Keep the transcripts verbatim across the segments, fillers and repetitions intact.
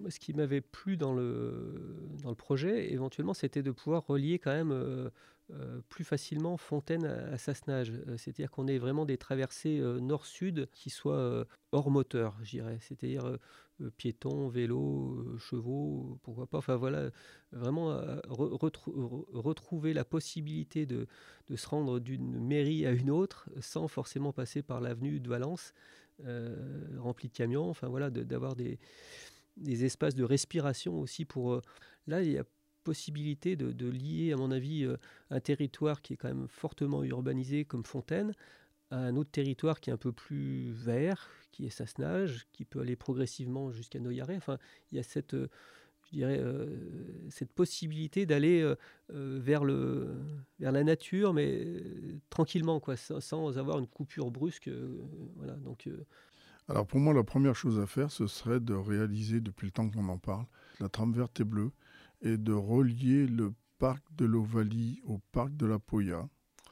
Moi, ce qui m'avait plu dans le dans le projet, éventuellement, c'était de pouvoir relier quand même, heu heu, plus facilement Fontaine à à Sassenage. Heu, c'est-à-dire qu'on ait vraiment des traversées, heu, nord-sud qui soient, heu, hors moteur, je dirais. C'est-à-dire, heu heu, piétons, vélos, heu, chevaux, pourquoi pas. Enfin voilà, vraiment, heu, re retrou re retrouver la possibilité de de se rendre d'une mairie à une autre, sans forcément passer par l'avenue de Valence, heu, remplie de camions. Enfin voilà, de d'avoir des des espaces de respiration aussi pour, heu là, il y a possibilité de de lier, à mon avis, heu, un territoire qui est quand même fortement urbanisé comme Fontaine, à un autre territoire qui est un peu plus vert, qui est Sassenage, qui peut aller progressivement jusqu'à Noyaret. Enfin, il y a cette, heu, je dirais, heu, cette possibilité d'aller, heu heu, vers le vers la nature, mais, heu, tranquillement quoi, sans sans avoir une coupure brusque, heu, voilà donc heu Alors pour moi, la première chose à faire, ce serait de réaliser, depuis le temps qu'on en parle, la trame verte et bleue et de relier le parc de l'Ovalie au parc de la Poya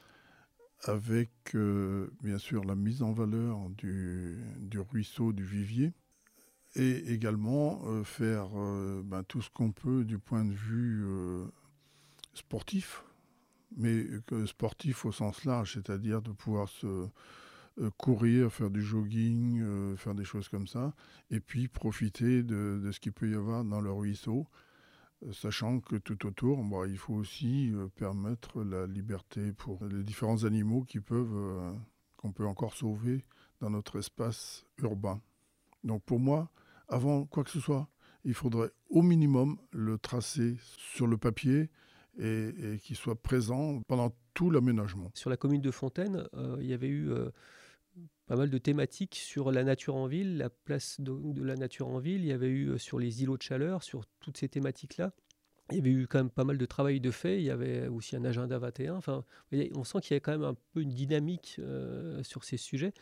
avec, heu, bien sûr, la mise en valeur du du ruisseau du Vivier et également, heu, faire, heu, ben, tout ce qu'on peut du point de vue, heu, sportif, mais que sportif au sens large, c'est-à-dire de pouvoir se, heu, courir, faire du jogging, heu, faire des choses comme ça et puis profiter de de ce qu'il peut y avoir dans le ruisseau, heu, sachant que tout autour, bah, il faut aussi, heu, permettre la liberté pour les différents animaux qui peuvent, heu, qu'on peut encore sauver dans notre espace urbain. Donc pour moi, avant quoi que ce soit, il faudrait au minimum le tracer sur le papier et et qu'il soit présent pendant tout l'aménagement. Sur la commune de Fontaine, heu, il y avait eu, heu, pas mal de thématiques sur la nature en ville, la place de de la nature en ville. Il y avait eu, heu, sur les îlots de chaleur, sur toutes ces thématiques-là. Il y avait eu quand même pas mal de travail de fait. Il y avait aussi un agenda vingt et un. Enfin, vous voyez, on sent qu'il y a quand même un peu une dynamique, heu, sur ces sujets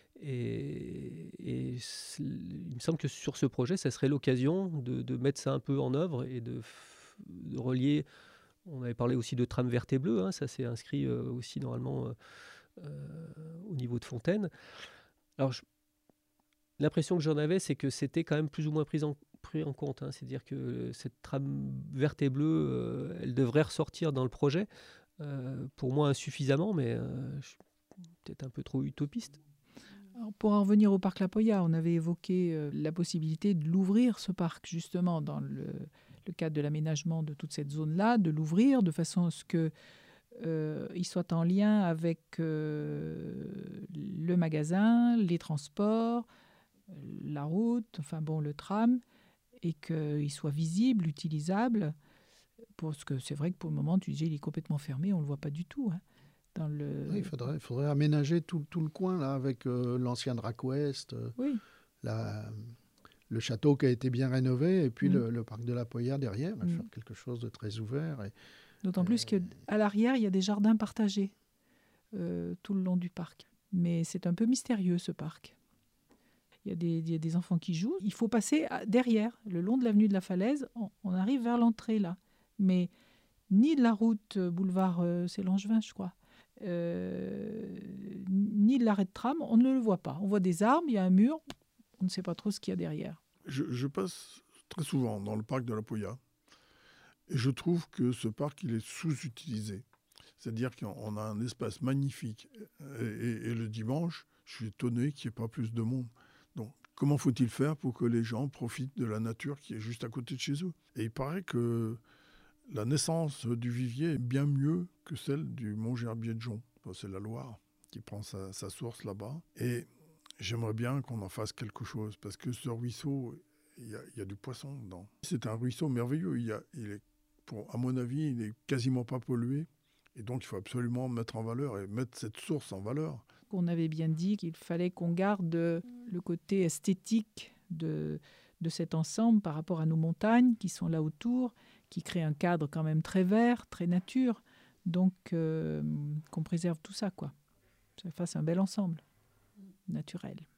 et et s il me semble que sur ce projet, ça serait l'occasion de de mettre ça un peu en œuvre et de f de relier. On avait parlé aussi de trame verte et bleue, hein, ça s'est inscrit, heu, aussi normalement, heu heu, au niveau de Fontaine. Alors je l'impression que j'en avais, c'est que c'était quand même plus ou moins pris en pris en compte, hein. C'est-à-dire que cette trame verte et bleue, heu, elle devrait ressortir dans le projet. Heu, pour moi insuffisamment, mais heu, je suis peut-être un peu trop utopiste. Alors pour en revenir au parc La Poya, on avait évoqué, heu, la possibilité de l'ouvrir ce parc justement dans le le cadre de l'aménagement de toute cette zone-là, de l'ouvrir de façon à ce que, heu, il soit en lien avec, heu, le magasin, les transports, heu, la route, enfin bon, le tram et qu'il soit visible, utilisable. Parce que c'est vrai que pour le moment, tu disais, il est complètement fermé, on le voit pas du tout, hein, dans Oui, il le faudrait il faudrait aménager tout tout le coin là avec, heu, l'ancien Drac Ouest, heu, oui. la le château qui a été bien rénové et puis Mmh. le le parc de la Poya derrière, Mmh. faire quelque chose de très ouvert et D'autant plus qu'à l'arrière, il y a des jardins partagés, heu, tout le long du parc. Mais c'est un peu mystérieux ce parc. Il y a des il y a des enfants qui jouent. Il faut passer à derrière, le long de l'avenue de la Falaise, on on arrive vers l'entrée là. Mais ni de la route, heu, boulevard, heu, c'est Langevin je crois, heu, ni de l'arrêt de tram, on ne le voit pas. On voit des arbres, il y a un mur, on ne sait pas trop ce qu'il y a derrière. Je je passe très souvent dans le parc de la Poya et je trouve que ce parc, il est sous-utilisé. C'est-à-dire qu'on on a un espace magnifique et et et le dimanche, je suis étonné qu'il y ait pas plus de monde. Donc comment faut-il faire pour que les gens profitent de la nature qui est juste à côté de chez eux? Et il paraît que la naissance du Vivier est bien mieux que celle du mont Gerbier de Jonc. Enfin, c'est la Loire qui prend sa sa source là-bas et j'aimerais bien qu'on en fasse quelque chose parce que ce ruisseau, il y a il y a du poisson dedans. C'est un ruisseau merveilleux. Il y a il est pour à mon avis, il est quasiment pas pollué et donc il faut absolument mettre en valeur et mettre cette source en valeur. On avait bien dit qu'il fallait qu'on garde, heu, le côté esthétique de de cet ensemble par rapport à nos montagnes qui sont là autour, qui créent un cadre quand même très vert, très nature. Donc hem, qu'on préserve tout ça quoi. Ça fasse un bel ensemble, naturel.